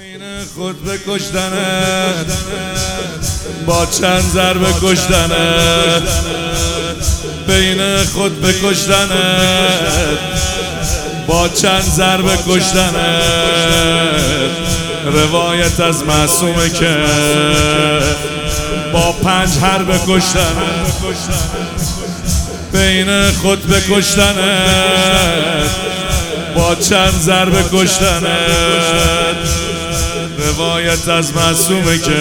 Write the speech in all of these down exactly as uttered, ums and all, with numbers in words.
بین خود بکشتنت با چند ضربه کشتنت، بین خود بکشتنت با چند ضربه کشتنت. روایت از معصومه که با پنج حرب کشتنت، بین خود بکشتنت با چند ضربه کشتنت. روایت از معصومه که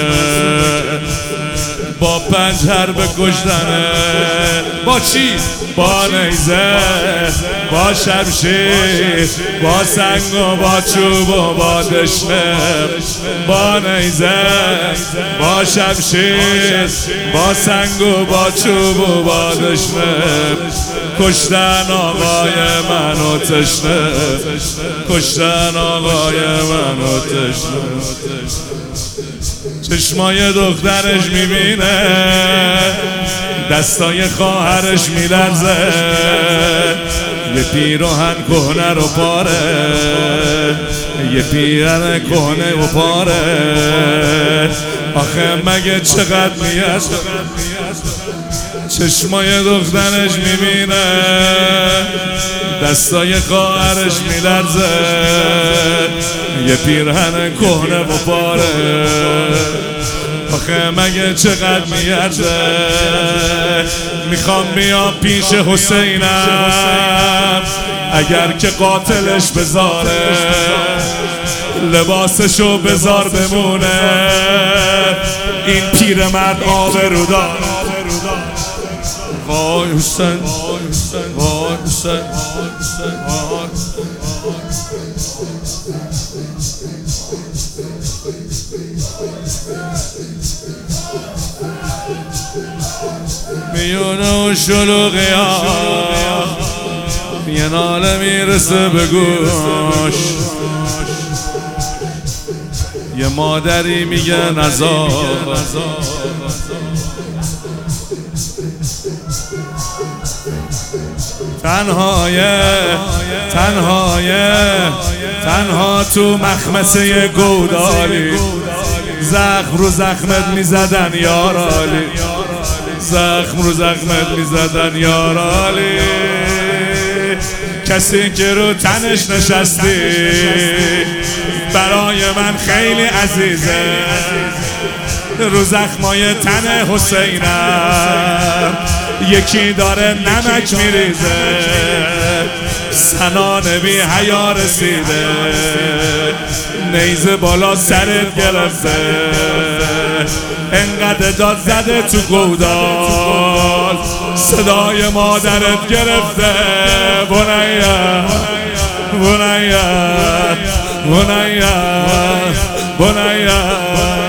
با پنج حرب کشتنت. با چی؟ با نیزه، با شمشیر، با سنگ و با چوب و با دشنه. با نیزه، با شمشیر، با سنگ و با چوب و با دشنه. کشتن آقای من و تشنه، کشتن آقای من و تشنه. چشمای دخترش میبینه، دستای خواهرش میلرزه. یه پیراهن کهنه رو پاره، یه پیراهن کهنه و پاره. آخه مگه چقدر میارزه؟ چشمای دخترش میبینه، دستای خواهرش میلرزه. یه پیرهن کهنه و پاره. آخه مگه چقدر میارزه؟ میخوام بیام پیش حسینم، اگر که قاتلش بذاره لباسشو بذار بمونه. این پیرمرد آبرو داره. وای حسین، وای حسین، وای. میونه و شلوغی ها یه ناله میرسه به گوش. یه مادری میگه نزار، تنهایه تنهایه تنها تو مخمسه گودالی. زخم رو زخمت میزدن یارالی، زخم رو زخمت میزدن یارالی. کسی که رو تنش نشستی برای من خیلی عزیزه. رو زخمای تن حسینم یکی داره نمک میریزه. سنان بی حیا رسیده، نیزه بالا سرت گرفته. انقدر داد زده تو گودال، صدای مادرت گرفته. بنیا بنیا بنیا بنیا